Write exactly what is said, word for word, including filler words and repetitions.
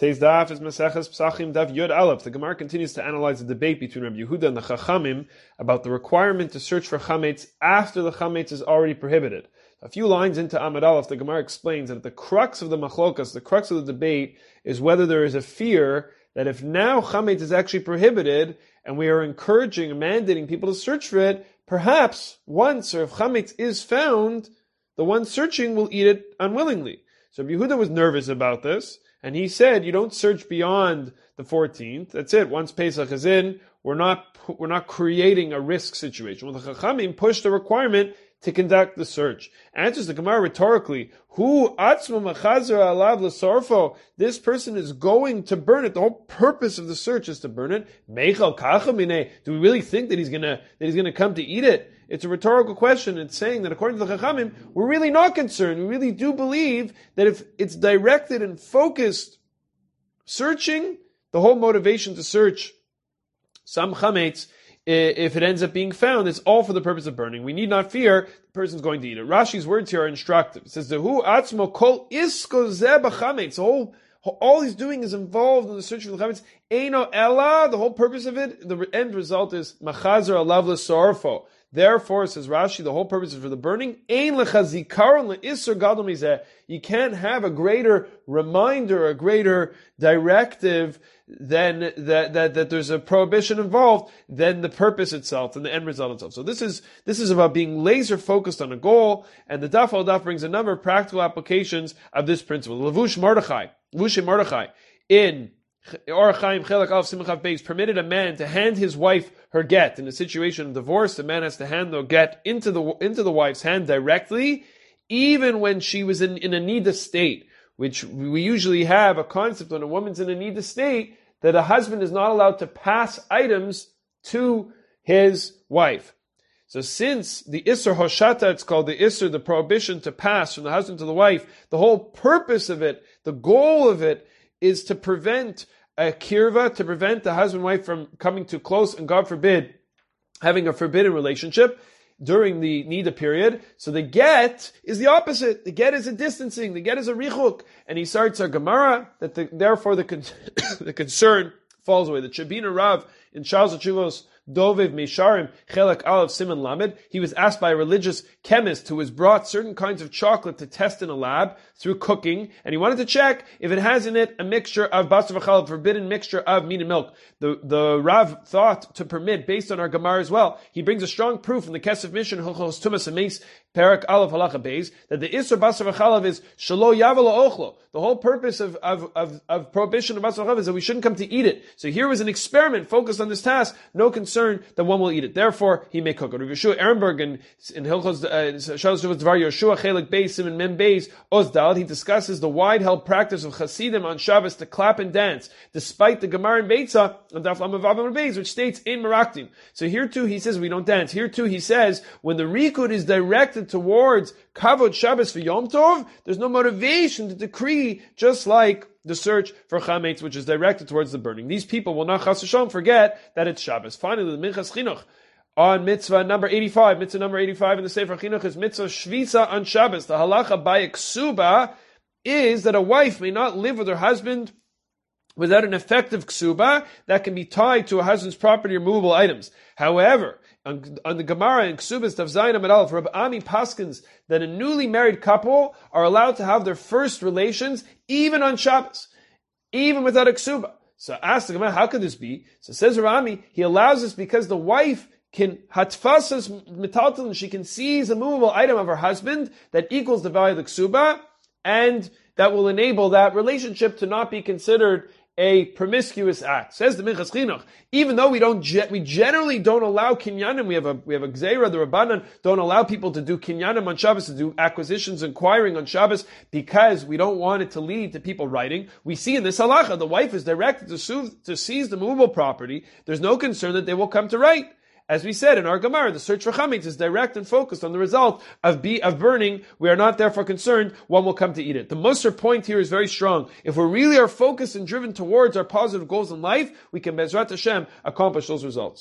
Today's daf is Maseches Pesachim Daf Yud Aleph. The Gemara continues to analyze the debate between Rabbi Yehuda and the Chachamim about the requirement to search for chametz after the chametz is already prohibited. A few lines into Amud Aleph, the Gemara explains that the crux of the machlokas, the crux of the debate, is whether there is a fear that if now chametz is actually prohibited and we are encouraging and mandating people to search for it, perhaps once or if chametz is found, the one searching will eat it unwillingly. So Rabbi Yehuda was nervous about this. And he said, you don't search beyond the fourteenth. That's it. Once Pesach is in, we're not we're not creating a risk situation. Well, the Chachamim pushed the requirement to conduct the search. Answers the Gemara rhetorically, Hu atzma machazer alav l'sorfo. This person is going to burn it. The whole purpose of the search is to burn it. Meichal kachamine. Do we really think that he's gonna that he's gonna come to eat it? It's a rhetorical question. It's saying that according to the Chachamim, we're really not concerned. We really do believe that if it's directed and focused searching, the whole motivation to search some chametz, if it ends up being found, it's all for the purpose of burning. We need not fear the person's going to eat it. Rashi's words here are instructive. It says, "Hu atzmo kol isko zeh b'chametz." All all he's doing is involved in the search for the chametz. Eino ella. The whole purpose of it, the end result is machazer alav l'sorfo. Therefore, says Rashi, the whole purpose is for the burning. Ein lechazikaron leisur gadol mizeh. You can't have a greater reminder, a greater directive than that, that, that there's a prohibition involved than the purpose itself and the end result itself. So this is, this is about being laser focused on a goal, and the Daf al Daf brings a number of practical applications of this principle. Levush Mordechai, Levush Mordechai, in Orach Chaim Chelak Aleph Simon Chav Beis permitted a man to hand his wife her get. In a situation of divorce, the man has to hand the get into the into the wife's hand directly, even when she was in, in a nida state, which we usually have a concept when a woman's in a nida state that a husband is not allowed to pass items to his wife. So since the Isser Hoshata, it's called the Isser, the prohibition to pass from the husband to the wife, the whole purpose of it, the goal of it, is to prevent a kirva, to prevent the husband and wife from coming too close, and God forbid, having a forbidden relationship during the nida period. So the get is the opposite. The get is a distancing. The get is a richuk. And he starts a Gemara that the, therefore the, con- the concern falls away. The Chabina Rav in Charles Chuvos Doviv Misharim Chelak Aleph Simon Lamed. He was asked by a religious chemist who was brought certain kinds of chocolate to test in a lab through cooking, and he wanted to check if it has in it a mixture of basar v'chalav, forbidden mixture of meat and milk. The the Rav thought to permit, based on our Gemara as well. He brings a strong proof in the Kesef Mission Hilchos Tumas Ameis Perak Aleph Halacha Beis that the Isser basar v'chalav is shelo yavel ochlo. The whole purpose of, of, of, of prohibition of basar v'chalav is that we shouldn't come to eat it. So here was an experiment focused on this task. No concern that one will eat it. Therefore, he may cook it. Rav Yeshua Ehrenberg in, in Hilchos Shalos Shuvos Dvar Yeshua Chelik Beis Simon Mem Beis Ozdal, he discusses the wide-held practice of Hasidim on Shabbos to clap and dance, despite the Gemara in Beitza on Daf Lamed Vav Amud Beis, which states in Meraktim. So here too he says we don't dance. Here too he says when the Rikud is directed towards Kavod Shabbos for Yom Tov, there's no motivation to decree, just like the search for chametz, which is directed towards the burning. These people will not chas v'shalom forget that it's Shabbos. Finally, the Minchas Chinuch on mitzvah number eighty-five, mitzvah number eighty-five in the Sefer Chinuch is mitzvah shvisa on Shabbos. The halacha by ksuba is that a wife may not live with her husband without an effective ksuba that can be tied to a husband's property or movable items. However, on, on the Gemara in Ksubas Tav Zayin Amud Aleph, Rabbi Ami paskins that a newly married couple are allowed to have their first relations even on Shabbos, even without a ksuba. So ask the Gemara, how could this be? So says Rabbi Ami, he allows this because the wife can hatfasas metaltal, she can seize a movable item of her husband that equals the value of the ksuba, and that will enable that relationship to not be considered a promiscuous act. Says the Minchas Chinuch, even though we don't, we generally don't allow kinyanim, we have a, we have a gzeira, the Rabbanan don't allow people to do kinyanim on Shabbos, to do acquisitions, inquiring on Shabbos, because we don't want it to lead to people writing. We see in this halacha, the wife is directed to, soothe, to seize the movable property. There's no concern that they will come to write. As we said in our Gemara, the search for chametz is direct and focused on the result of be, of burning. We are not therefore concerned one will come to eat it. The Musar point here is very strong. If we really are focused and driven towards our positive goals in life, we can Bezrat Hashem accomplish those results.